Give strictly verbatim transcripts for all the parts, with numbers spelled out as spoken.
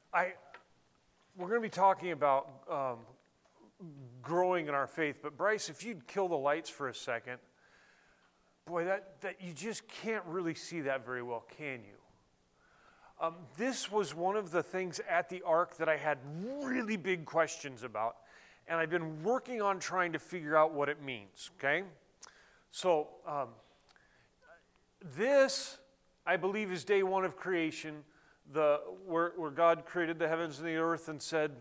I we're going to be talking about um, growing in our faith, but Bryce, if you'd kill the lights for a second, boy, that, that you just can't really see that very well, can you? Um, this was one of the things at the Ark that I had really big questions about, and I've been working on trying to figure out what it means, okay? So um, this, I believe, is day one of creation, the where, where God created the heavens and the earth and said,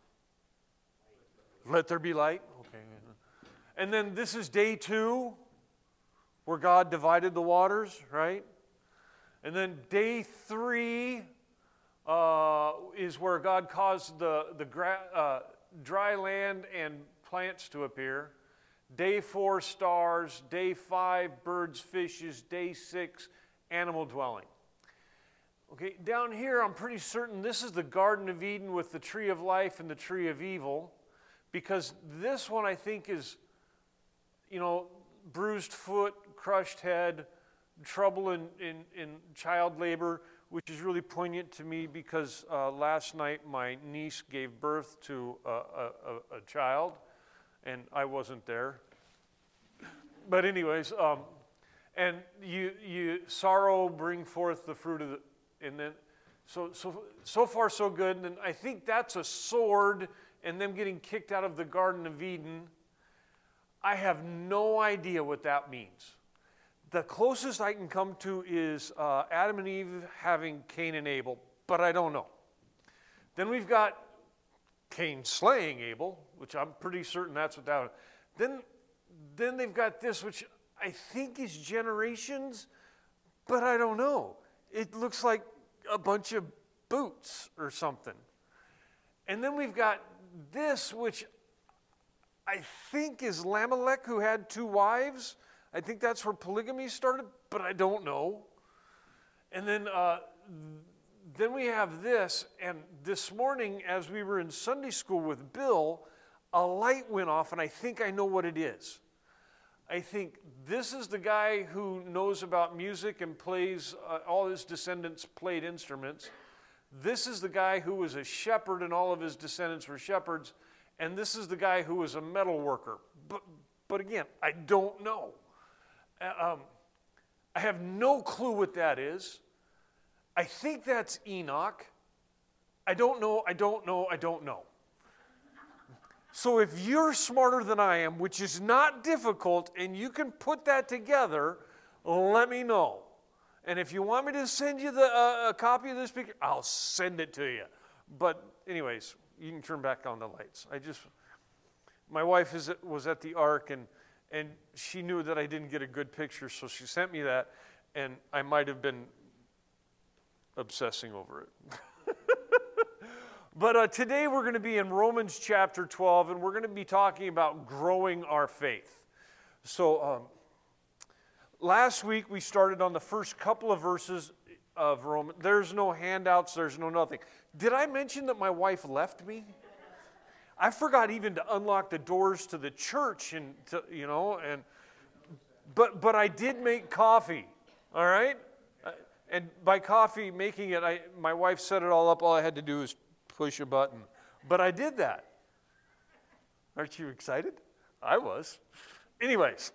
let there be light. Okay. And then this is day two, where God divided the waters, right? And then day three uh, is where God caused the, the gra- uh, dry land and plants to appear. Day four, stars. Day five, birds, fishes. Day six, animal dwelling. Okay, down here, I'm pretty certain this is the Garden of Eden with the tree of life and the tree of evil, because this one I think is, you know, bruised foot, crushed head, trouble in, in, in child labor, which is really poignant to me because uh, last night my niece gave birth to a, a, a child, and I wasn't there. But anyways, um, and you you sorrow bring forth the fruit of the, and then so so so far so good. And then I think that's a sword and them getting kicked out of the Garden of Eden. I have no idea what that means. The closest I can come to is uh, Adam and Eve having Cain and Abel, but I don't know. Then we've got Cain slaying Abel, which I'm pretty certain that's what that was. Then, then they've got this, which I think is generations, but I don't know. It looks like a bunch of boots or something. And then we've got this, which I think is Lamelech, who had two wives. I think that's where polygamy started, but I don't know. And then, uh, then we have this, and this morning as we were in Sunday school with Bill, a light went off, and I think I know what it is. I think this is the guy who knows about music and plays, uh, all his descendants played instruments. This is the guy who was a shepherd and all of his descendants were shepherds. And this is the guy who was a metal worker. But, but again, I don't know. Um, I have no clue what that is. I think that's Enoch. I don't know, I don't know, I don't know. So if you're smarter than I am, which is not difficult, and you can put that together, let me know. And if you want me to send you the, uh, a copy of this picture, I'll send it to you. But anyways, you can turn back on the lights. I just, my wife is, was at the Ark, and, and she knew that I didn't get a good picture, so she sent me that, and I might have been obsessing over it. But uh, today we're going to be in Romans chapter twelve, and we're going to be talking about growing our faith. So um, last week we started on the first couple of verses of Romans. There's no handouts, there's no nothing. Did I mention that my wife left me? I forgot even to unlock the doors to the church, and to, you know, and but but I did make coffee, all right? And by coffee making it, I my wife set it all up. All I had to do was push a button. But I did that. Aren't you excited? I was. Anyways,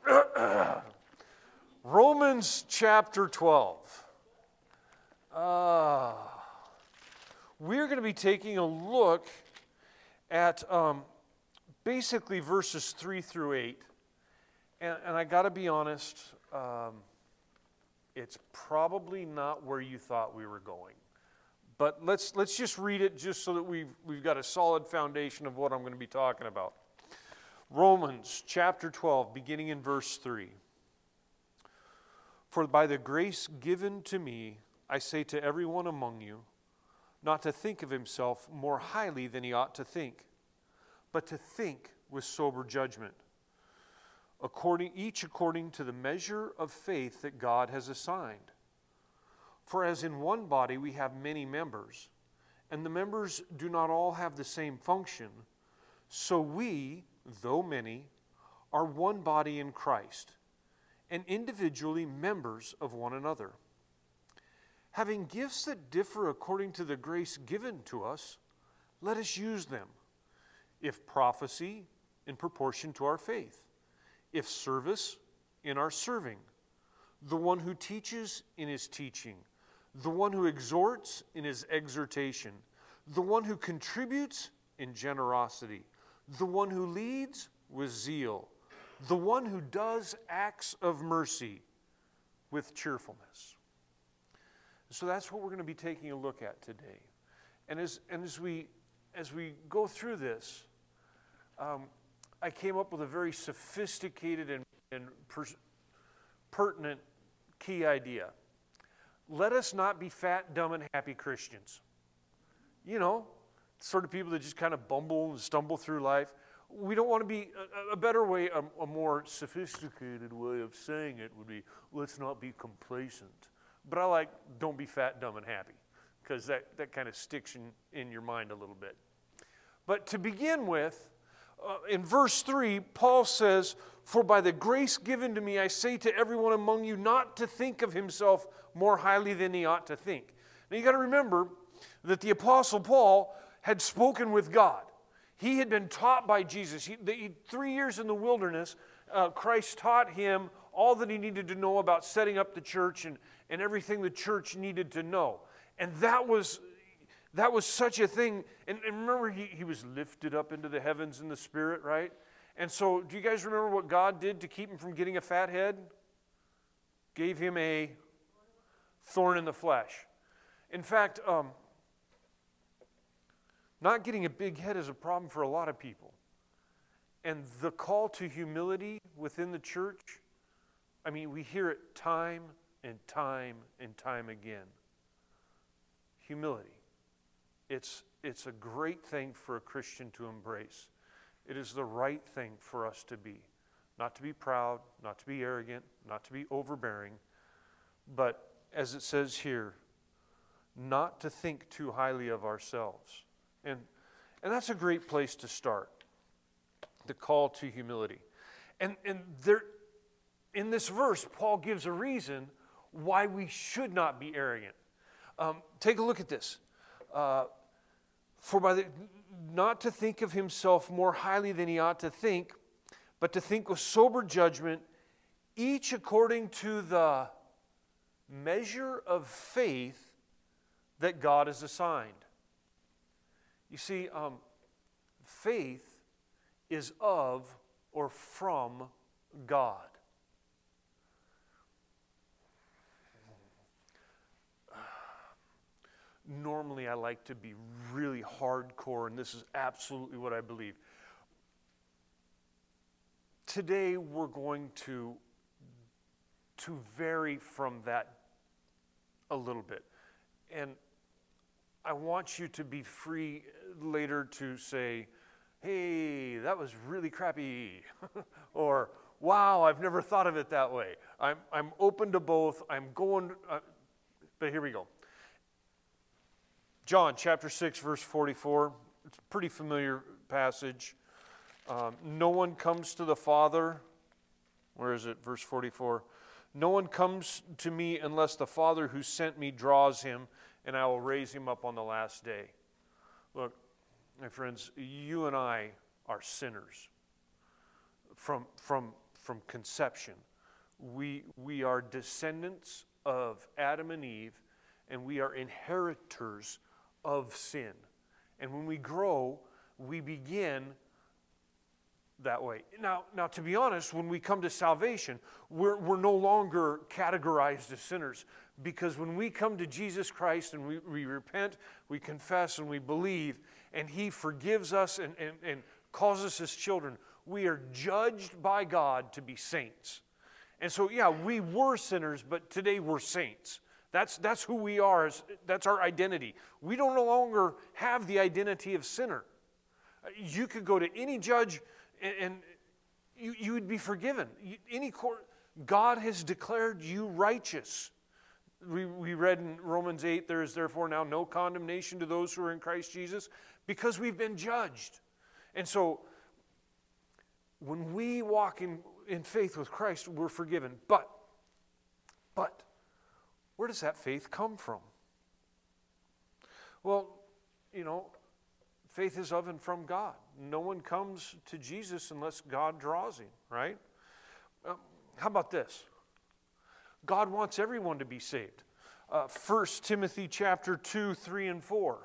Romans chapter twelve. Uh, we're going to be taking a look at um, basically verses three through eight. And, and I got to be honest, um, it's probably not where you thought we were going. But let's let's just read it just so that we've, we've got a solid foundation of what I'm going to be talking about. Romans chapter twelve, beginning in verse three. For by the grace given to me, I say to everyone among you, not to think of himself more highly than he ought to think, but to think with sober judgment, according each according to the measure of faith that God has assigned. For as in one body we have many members, and the members do not all have the same function, so we, though many, are one body in Christ, and individually members of one another. Having gifts that differ according to the grace given to us, let us use them. If prophecy, in proportion to our faith. If service, in our serving. The one who teaches, in his teaching. The one who exhorts, in his exhortation. The one who contributes, in generosity. The one who leads, with zeal. The one who does acts of mercy, with cheerfulness. So that's what we're going to be taking a look at today. And as, and as, we, as we go through this, um, I came up with a very sophisticated and, and per, pertinent key idea. Let us not be fat, dumb, and happy Christians. You know, sort of people that just kind of bumble and stumble through life. We don't want to be, a, a better way, a, a more sophisticated way of saying it would be, let's not be complacent. But I like, don't be fat, dumb, and happy, because that, that kind of sticks in, in your mind a little bit. But to begin with, uh, in verse three, Paul says, for by the grace given to me, I say to everyone among you not to think of himself more highly than he ought to think. Now you got to remember that the Apostle Paul had spoken with God. He had been taught by Jesus. He, the, three years in the wilderness, uh, Christ taught him all that he needed to know about setting up the church and, and everything the church needed to know. And that was that was such a thing. And, and remember, he, he was lifted up into the heavens in the Spirit, right? And so, do you guys remember what God did to keep him from getting a fat head? Gave him a thorn in the flesh. In fact, um, not getting a big head is a problem for a lot of people. And the call to humility within the church, I mean, we hear it time and time and time again. Humility. It's, it's a great thing for a Christian to embrace. It is the right thing for us to be. Not to be proud, not to be arrogant, not to be overbearing, but as it says here, not to think too highly of ourselves. And, and that's a great place to start. The call to humility. And, and there, in this verse, Paul gives a reason why we should not be arrogant. Um, take a look at this. Uh, For by the, not to think of himself more highly than he ought to think, but to think with sober judgment, each according to the measure of faith that God has assigned. You see, um, faith is of or from God. Normally, I like to be really hardcore, and this is absolutely what I believe. Today, we're going to, to vary from that a little bit. And I want you to be free later to say, hey, that was really crappy. Or, wow, I've never thought of it that way. I'm, I'm open to both. I'm going, uh, but here we go. John chapter six, verse forty-four. It's a pretty familiar passage. Um, no one comes to the Father. Where is it? Verse forty-four. No one comes to me unless the Father who sent me draws him, and I will raise him up on the last day. Look, my friends, you and I are sinners from, from, from conception. We, we are descendants of Adam and Eve, and we are inheritors of sin. And when we grow, we begin that way. Now, now to be honest, when we come to salvation, we're, we're no longer categorized as sinners, because when we come to Jesus Christ and we, we repent, we confess and we believe, and He forgives us and, and, and calls us His children, we are judged by God to be saints. And so, yeah, we were sinners, but today we're saints. That's, that's who we are. That's our identity. We don't no longer have the identity of sinner. You could go to any judge and, and you, you would be forgiven. You, any court, God has declared you righteous. We, we read in Romans eight, there is therefore now no condemnation to those who are in Christ Jesus, because we've been judged. And so, when we walk in, in faith with Christ, we're forgiven. But, but, where does that faith come from? Well, you know, faith is of and from God. No one comes to Jesus unless God draws him, right? Um, how about this? God wants everyone to be saved. Uh, First Timothy chapter two, three, and four,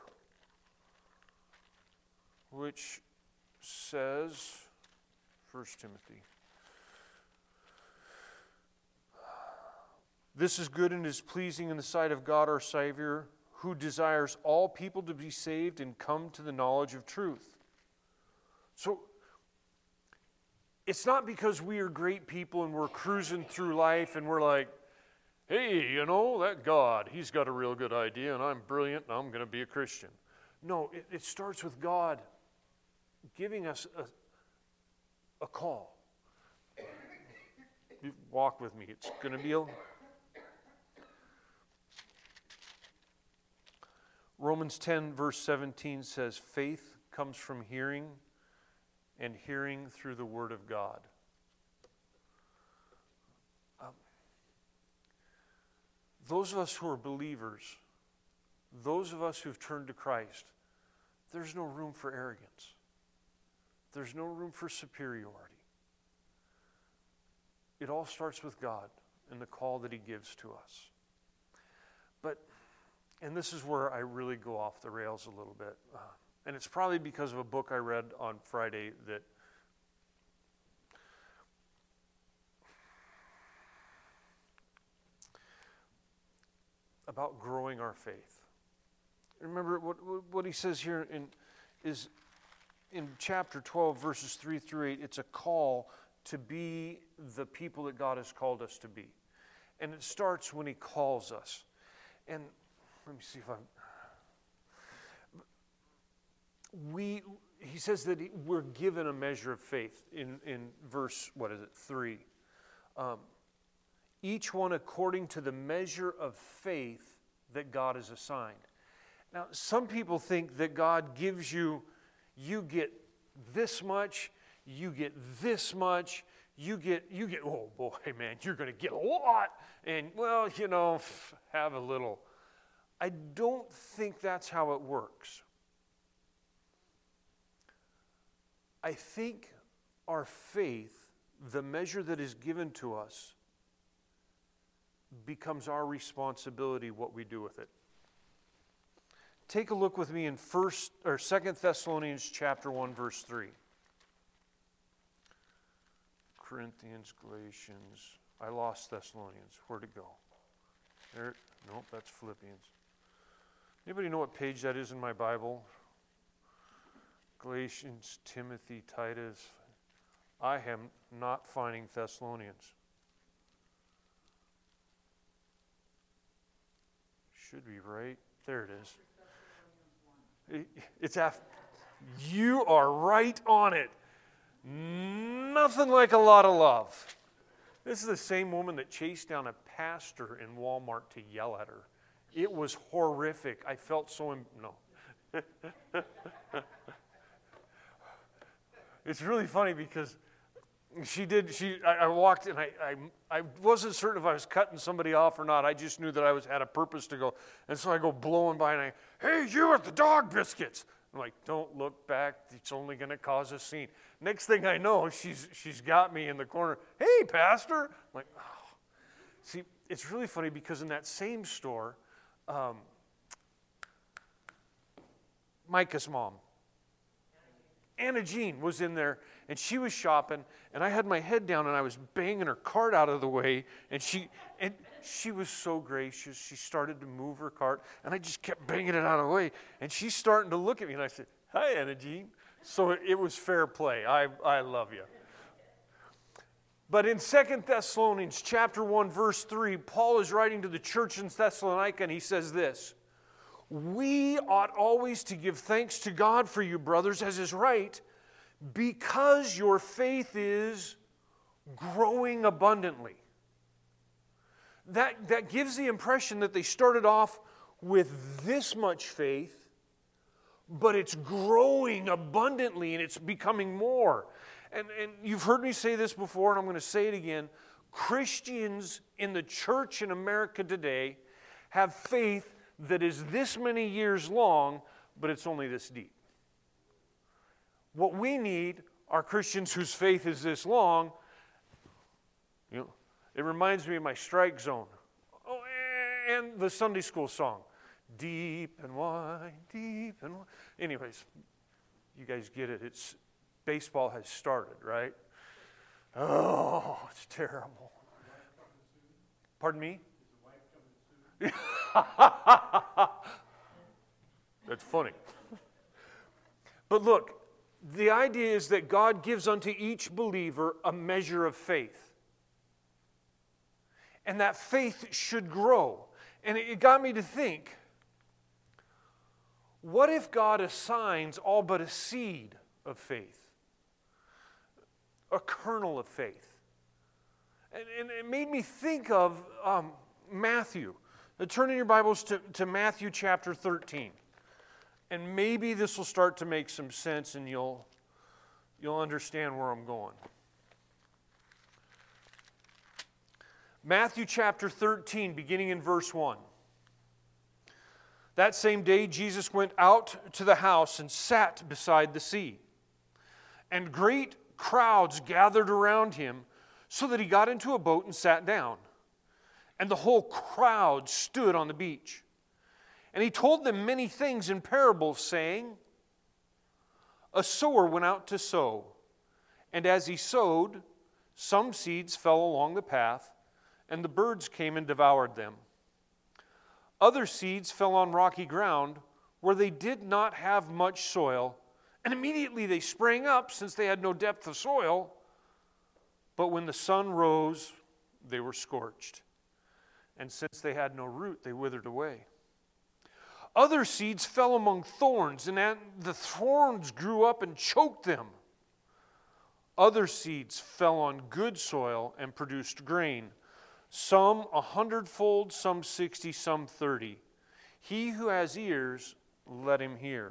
which says, First Timothy, this is good and is pleasing in the sight of God our Savior, who desires all people to be saved and come to the knowledge of truth. So, it's not because we are great people and we're cruising through life and we're like, hey, you know, that God, he's got a real good idea and I'm brilliant and I'm going to be a Christian. No, it, it starts with God giving us a, a call. You walk with me. It's going to be a... Romans ten verse seventeen says, faith comes from hearing, and hearing through the Word of God. Um, those of us who are believers, those of us who've turned to Christ, there's no room for arrogance. There's no room for superiority. It all starts with God and the call that He gives to us. But, and this is where I really go off the rails a little bit. Uh, and it's probably because of a book I read on Friday that about growing our faith. Remember what, what he says here in, is in chapter twelve, verses three through eight, it's a call to be the people that God has called us to be. And it starts when He calls us. And let me see if I'm... We, he says that we're given a measure of faith in, in verse, what is it, three. Um, each one according to the measure of faith that God has assigned. Now, some people think that God gives you, you get this much, you get this much, you get, you get, oh boy, man, you're going to get a lot. And, well, you know, have a little. I don't think that's how it works. I think our faith, the measure that is given to us, becomes our responsibility what we do with it. Take a look with me in first or Second Thessalonians chapter one, verse three. Corinthians, Galatians. I lost Thessalonians. Where'd it go? There. Nope, that's Philippians. Anybody know what page that is in my Bible? Galatians, Timothy, Titus. I am not finding Thessalonians. Should be right. There it is. It, it's after. You are right on it. Nothing like a lot of love. This is the same woman that chased down a pastor in Walmart to yell at her. It was horrific. I felt so... Im- no. It's really funny because she did, she, I, I walked and I, I, I wasn't certain if I was cutting somebody off or not. I just knew that I was had a purpose to go. And so I go blowing by and I, hey, you with the dog biscuits. I'm like, don't look back. It's only going to cause a scene. Next thing I know, she's she's got me in the corner. Hey, pastor. I'm like, oh. See, it's really funny because in that same store, um, Micah's mom, Anna Jean was in there, and she was shopping, and I had my head down, and I was banging her cart out of the way, and she and she was so gracious. She started to move her cart, and I just kept banging it out of the way, and she's starting to look at me, and I said, hi, Anna Jean. So it, it was fair play. I, I love you. But in Second Thessalonians chapter one, verse three, Paul is writing to the church in Thessalonica, and he says this, we ought always to give thanks to God for you, brothers, as is right, because your faith is growing abundantly. That, that gives the impression that they started off with this much faith, but it's growing abundantly and it's becoming more. And, and you've heard me say this before, and I'm going to say it again. Christians in the church in America today have faith that is this many years long, but it's only this deep. What we need are Christians whose faith is this long. You know, it reminds me of my strike zone. Oh, and the Sunday school song. Deep and wide, deep and wide. Anyways, you guys get it. It's baseball has started, right? Oh, it's terrible. Pardon me? That's funny. But look, the idea is that God gives unto each believer a measure of faith. And that faith should grow. And it got me to think, what if God assigns all but a seed of faith? A kernel of faith. And, and it made me think of um, Matthew. Now, turn in your Bibles to, to Matthew chapter thirteen. And maybe this will start to make some sense and you'll, you'll understand where I'm going. Matthew chapter thirteen, beginning in verse one. That same day, Jesus went out to the house and sat beside the sea. And great crowds gathered around him, so that he got into a boat and sat down. And the whole crowd stood on the beach. And he told them many things in parables, saying, a sower went out to sow. And as he sowed, some seeds fell along the path, and the birds came and devoured them. Other seeds fell on rocky ground, where they did not have much soil, and immediately they sprang up, since they had no depth of soil. But when the sun rose, they were scorched. And since they had no root, they withered away. Other seeds fell among thorns, and the thorns grew up and choked them. Other seeds fell on good soil and produced grain, some a hundredfold, some sixty, some thirty. He who has ears, let him hear.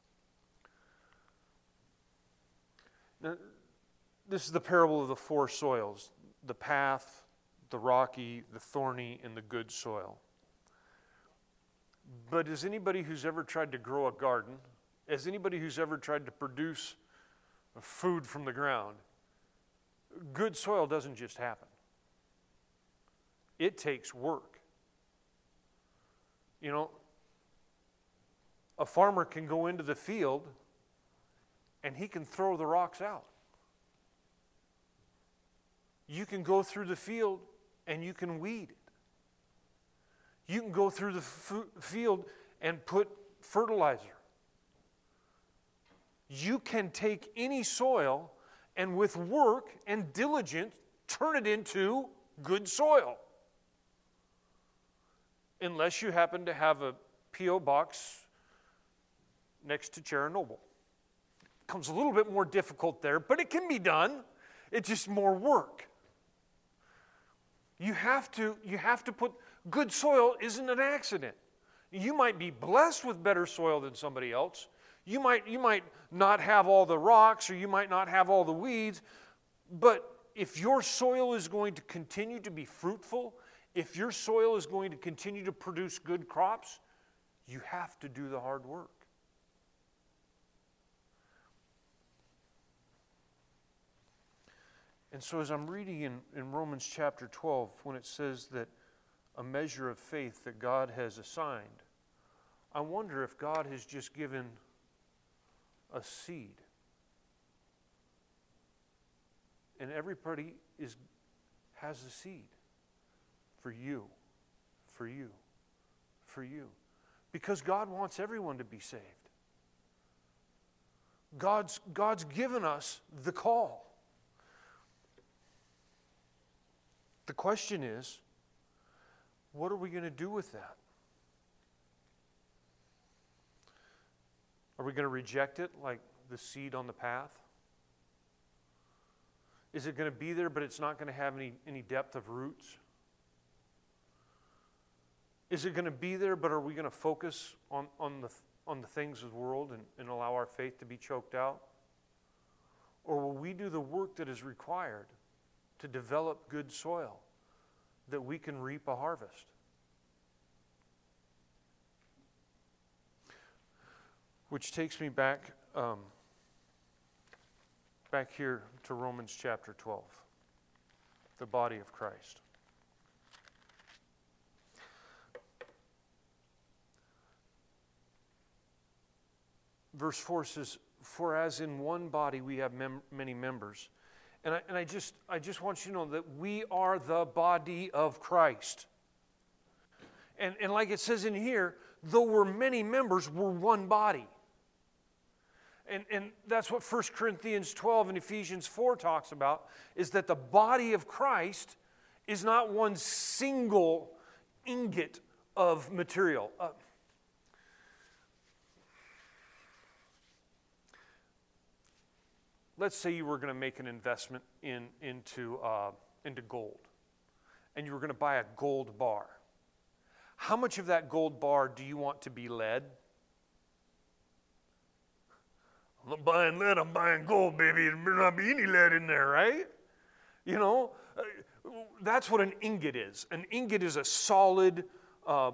Now, this is the parable of the four soils, the path, the rocky, the thorny, and the good soil. But as anybody who's ever tried to grow a garden, as anybody who's ever tried to produce food from the ground, good soil doesn't just happen. It takes work. You know, a farmer can go into the field and he can throw the rocks out. You can go through the field and you can weed it. You can go through the f- field and put fertilizer. You can take any soil and with work and diligence turn it into good soil. Unless you happen to have a P O box next to Chernobyl. It comes a little bit more difficult there, but it can be done. It's just more work. You have to, you have to put, good soil isn't an accident. You might be blessed with better soil than somebody else. You might, you might not have all the rocks, or you might not have all the weeds, but if your soil is going to continue to be fruitful, if your soil is going to continue to produce good crops, you have to do the hard work. And so as I'm reading in, in Romans chapter twelve, when it says that a measure of faith that God has assigned, I wonder if God has just given a seed. And everybody is has a seed for you, for you, for you. Because God wants everyone to be saved. God's, God's given us the call. The question is, what are we going to do with that? Are we going to reject it like the seed on the path? Is it going to be there, but it's not going to have any, any depth of roots? Is it going to be there, but are we going to focus on, on, the, on the things of the world and, and allow our faith to be choked out? Or will we do the work that is required to develop good soil that we can reap a harvest? Which takes me back, um, back here to Romans chapter twelve, the body of Christ. Verse four says, "For as in one body we have mem- many members," and I, and I just I just want you to know that we are the body of Christ. And and like it says in here, though we're many members, we're one body. And, and that's what First Corinthians twelve and Ephesians four talks about, is that the body of Christ is not one single ingot of material. Uh, let's say you were going to make an investment in, into, uh, into gold, and you were going to buy a gold bar. How much of that gold bar do you want to be lead? I'm not buying lead, I'm buying gold, baby. There better not be any lead in there, right? You know, uh, that's what an ingot is. An ingot is a solid, uh,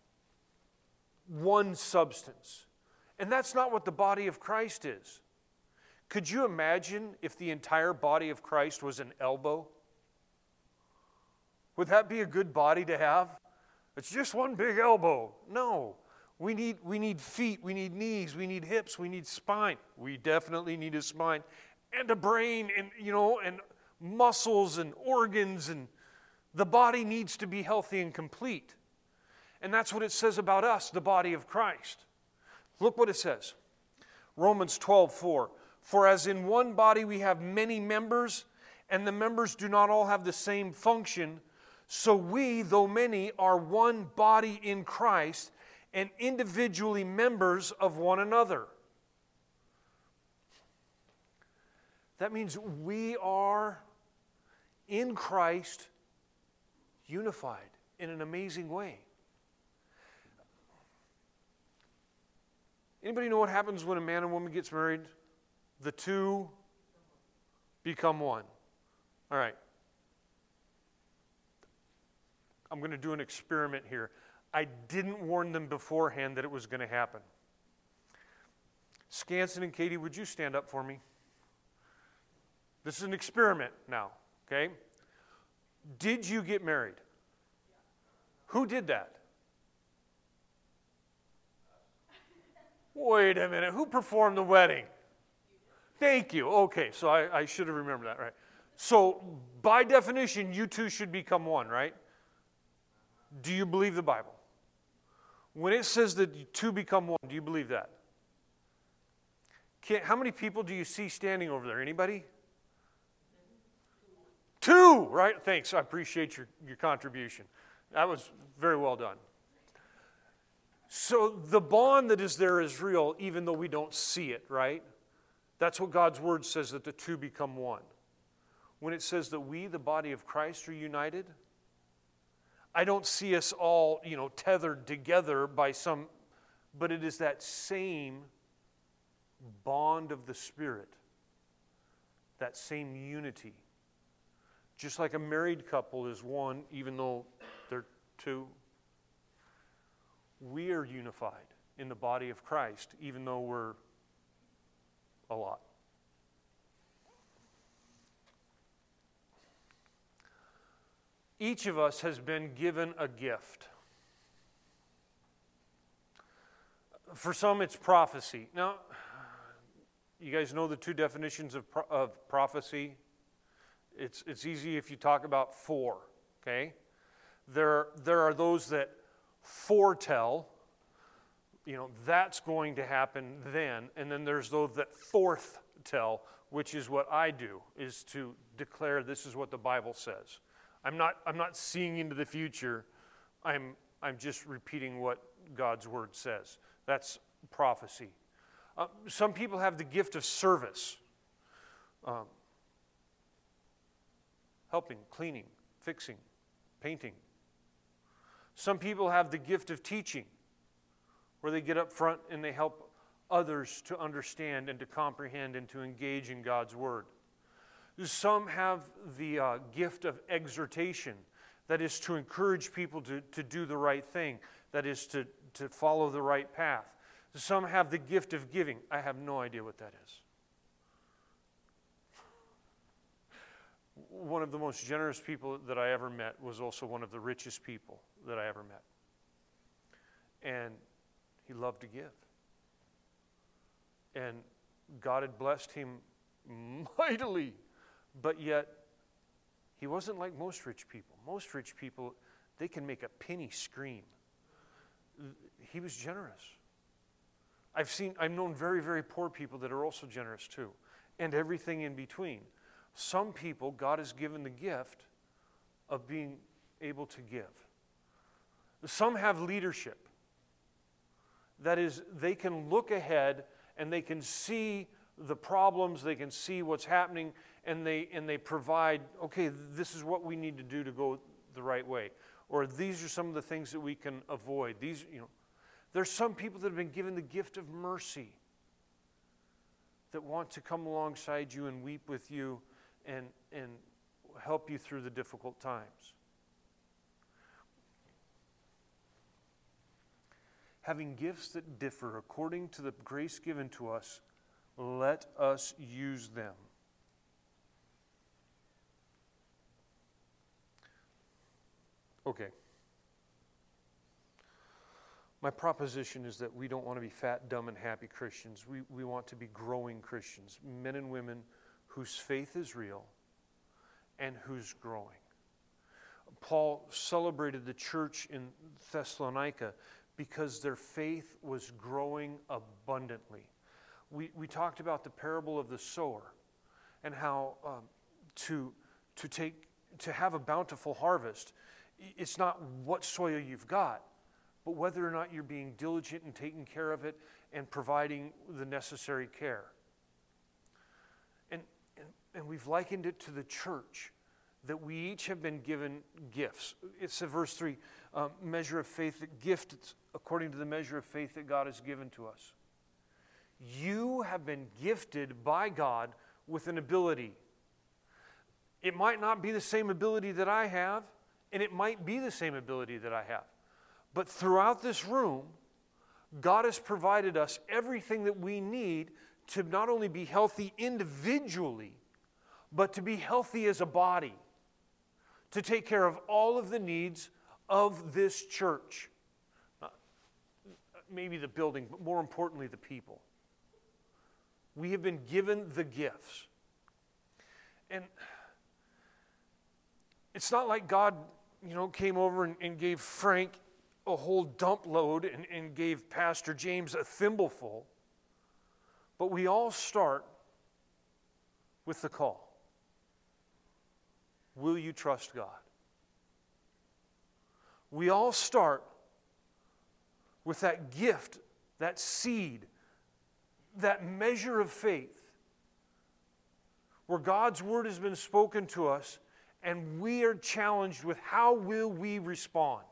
one substance. And that's not what the body of Christ is. Could you imagine if the entire body of Christ was an elbow? Would that be a good body to have? It's just one big elbow. No. We need, we need feet, we need knees, we need hips, we need spine. We definitely need a spine and a brain and, you know, and muscles and organs, and the body needs to be healthy and complete. And that's what it says about us, the body of Christ. Look what it says. Romans twelve four. "For as in one body we have many members, and the members do not all have the same function, so we, though many, are one body in Christ, and individually members of one another." That means we are in Christ unified in an amazing way. Anybody know what happens when a man and woman gets married? The two become one. All right. I'm going to do an experiment here. I didn't warn them beforehand that it was going to happen. Skanson and Katie, would you stand up for me? This is an experiment now, okay? Did you get married? Who did that? Wait a minute. Who performed the wedding? Thank you. Okay, so I, I should have remembered that, right? So, by definition, you two should become one, right? Do you believe the Bible? When it says that two become one, do you believe that? Can, how many people do you see standing over there? Anybody? Two, right? Thanks. I appreciate your, your contribution. That was very well done. So the bond that is there is real, even though we don't see it, right? That's what God's word says, that the two become one. When it says that we, the body of Christ, are united, I don't see us all, you know, tethered together by some, but it is that same bond of the Spirit, that same unity. Just like a married couple is one, even though they're two, we are unified in the body of Christ, even though we're a lot. Each of us has been given a gift. For some, it's prophecy. Now, you guys know the two definitions of, pro- of prophecy? It's, it's easy if you talk about four, okay? There, there are those that foretell, you know, that's going to happen then, and then there's those that forthtell, which is what I do, is to declare this is what the Bible says. I'm not, I'm not seeing into the future. I'm, I'm just repeating what God's word says. That's prophecy. Uh, some people have the gift of service. Um, helping, cleaning, fixing, painting. Some people have the gift of teaching, where they get up front and they help others to understand and to comprehend and to engage in God's word. Some have the uh, gift of exhortation, that is to encourage people to, to do the right thing, that is to, to follow the right path. Some have the gift of giving. I have no idea what that is. One of the most generous people that I ever met was also one of the richest people that I ever met. And he loved to give. And God had blessed him mightily, but yet he wasn't like most rich people. Most rich people, they can make a penny scream. He was generous. I've seen, I've known very, very poor people that are also generous too, and everything in between. Some people, God has given the gift of being able to give. Some have leadership. That is, they can look ahead and they can see the problems, they can see what's happening, and they and they provide, okay, this is what we need to do to go the right way. Or these are some of the things that we can avoid. These, you know, there's some people that have been given the gift of mercy that want to come alongside you and weep with you and and help you through the difficult times. Having gifts that differ according to the grace given to us, let us use them. Okay. My proposition is that we don't want to be fat, dumb, and happy Christians. We, we want to be growing Christians, men and women whose faith is real and who's growing. Paul celebrated the church in Thessalonica because their faith was growing abundantly. We, we talked about the parable of the sower and how um, to, to, take, to have a bountiful harvest, it's not what soil you've got, but whether or not you're being diligent in taking care of it and providing the necessary care. And, and, and we've likened it to the church, that we each have been given gifts. It's a verse three, um, measure of faith, that gift according to the measure of faith that God has given to us. You have been gifted by God with an ability. It might not be the same ability that I have, and it might be the same ability that I have. But throughout this room, God has provided us everything that we need to not only be healthy individually, but to be healthy as a body, to take care of all of the needs of this church. Uh, maybe the building, but more importantly, the people. We have been given the gifts. And it's not like God, you know, came over and, and gave Frank a whole dump load and, and gave Pastor James a thimbleful. But we all start with the call. Will you trust God? We all start with that gift, that seed, that measure of faith, where God's word has been spoken to us, and we are challenged with how will we respond?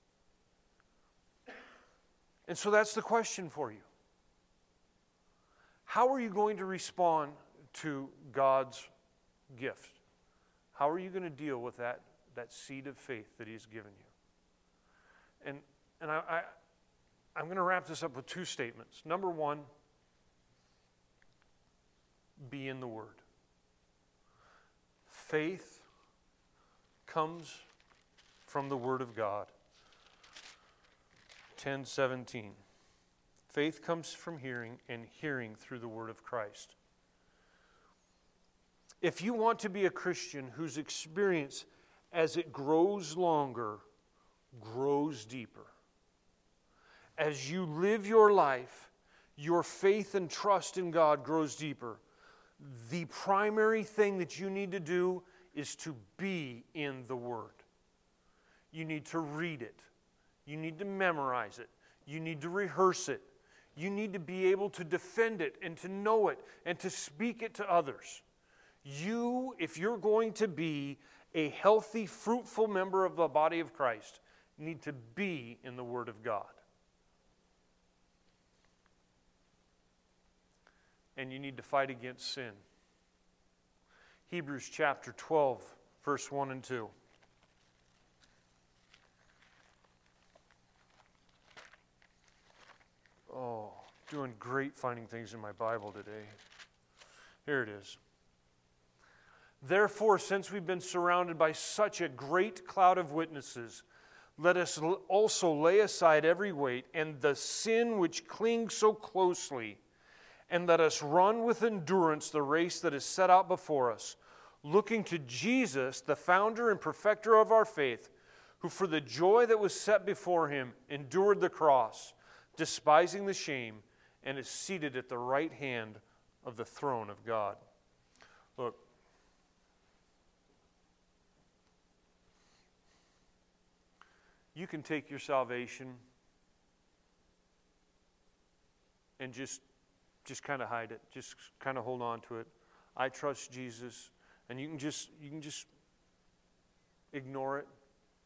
And so that's the question for you. How are you going to respond to God's gift? How are you going to deal with that, that seed of faith that He's given you? And, and I, I, I'm going to wrap this up with two statements. Number one, be in the Word. Faith comes from the Word of God. ten seventeen. Faith comes from hearing, and hearing through the Word of Christ. If you want to be a Christian whose experience, as it grows longer, grows deeper, as you live your life, your faith and trust in God grows deeper, the primary thing that you need to do is to be in the Word. You need to read it. You need to memorize it. You need to rehearse it. You need to be able to defend it and to know it and to speak it to others. You, if you're going to be a healthy, fruitful member of the body of Christ, need to be in the Word of God. And you need to fight against sin. Hebrews chapter twelve, verse one and two. Oh, doing great finding things in my Bible today. Here it is. Therefore, since we've been surrounded by such a great cloud of witnesses, let us also lay aside every weight and the sin which clings so closely, and let us run with endurance the race that is set out before us, looking to Jesus, the founder and perfecter of our faith, who for the joy that was set before him endured the cross, despising the shame, and is seated at the right hand of the throne of God. Look, you can take your salvation and just, just kind of hide it. Just kind of hold on to it. I trust Jesus. And you can just you can just ignore it.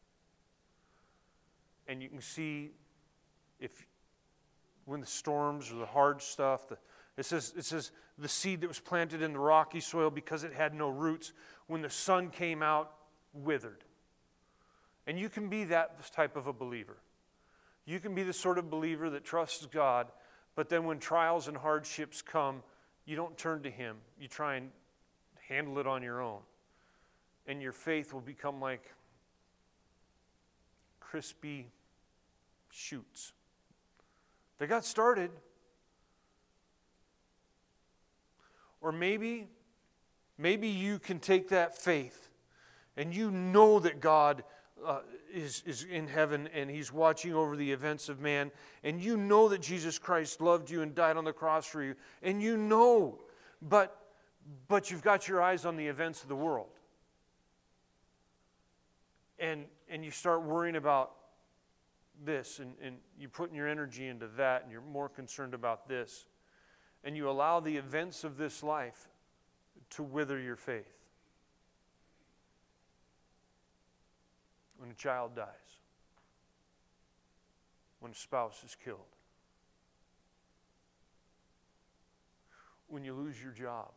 And you can see if when the storms or the hard stuff, the, it says it says the seed that was planted in the rocky soil because it had no roots, when the sun came out, withered. And you can be that type of a believer. You can be the sort of believer that trusts God, but then when trials and hardships come, you don't turn to Him. You try and handle it on your own. And your faith will become like crispy shoots. They got started. Or maybe, maybe you can take that faith and you know that God uh, is, is in heaven and He's watching over the events of man, and you know that Jesus Christ loved you and died on the cross for you, and you know, but But you've got your eyes on the events of the world. And and you start worrying about this, and, and you're putting your energy into that, and you're more concerned about this. And you allow the events of this life to wither your faith. When a child dies, when a spouse is killed, when you lose your job,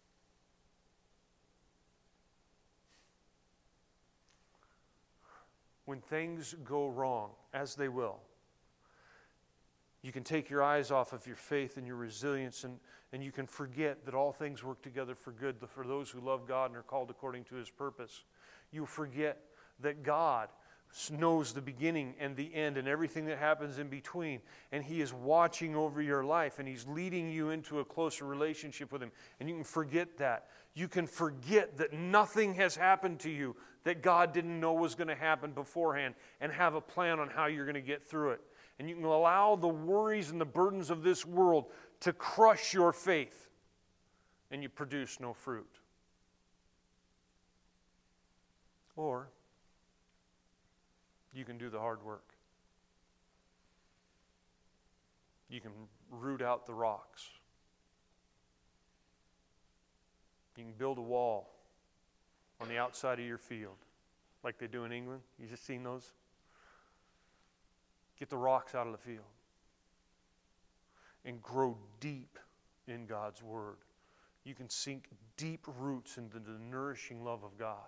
when things go wrong, as they will, you can take your eyes off of your faith and your resilience, and, and you can forget that all things work together for good for those who love God and are called according to His purpose. You forget that God knows the beginning and the end and everything that happens in between, and He is watching over your life, and He's leading you into a closer relationship with Him, and you can forget that. You can forget that nothing has happened to you that God didn't know was going to happen beforehand, and have a plan on how you're going to get through it. And you can allow the worries and the burdens of this world to crush your faith, and you produce no fruit. Or you can do the hard work. You can root out the rocks. You can build a wall on the outside of your field, like they do in England. You just seen those? Get the rocks out of the field and grow deep in God's Word. You can sink deep roots into the nourishing love of God.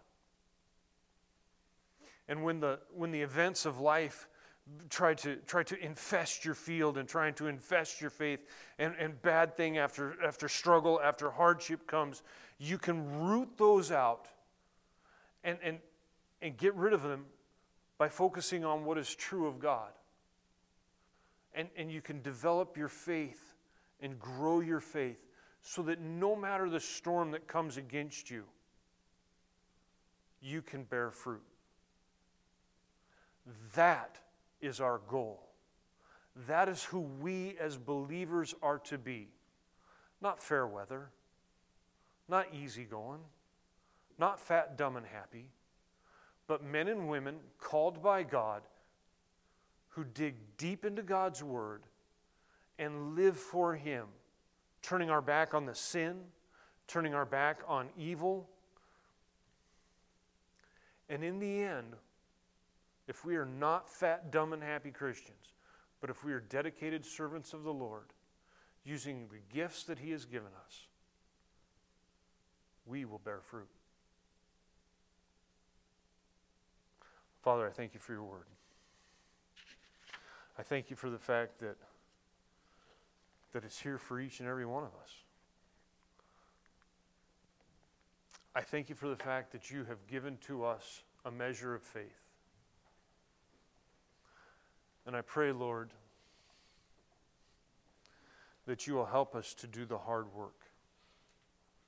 And when the when the events of life try to try to infest your field and trying to infest your faith, and, and bad thing after after struggle, after hardship comes, you can root those out and, and, and get rid of them by focusing on what is true of God. And, and you can develop your faith and grow your faith so that no matter the storm that comes against you, you can bear fruit. That is our goal. That is who we as believers are to be. Not fair weather, not easygoing, not fat, dumb, and happy, but men and women called by God who dig deep into God's Word and live for Him, turning our back on the sin, turning our back on evil. And in the end, if we are not fat, dumb, and happy Christians, but if we are dedicated servants of the Lord, using the gifts that He has given us, we will bear fruit. Father, I thank You for Your Word. I thank You for the fact that, that is here for each and every one of us. I thank you for the fact that you have given to us a measure of faith. And I pray, Lord, that you will help us to do the hard work.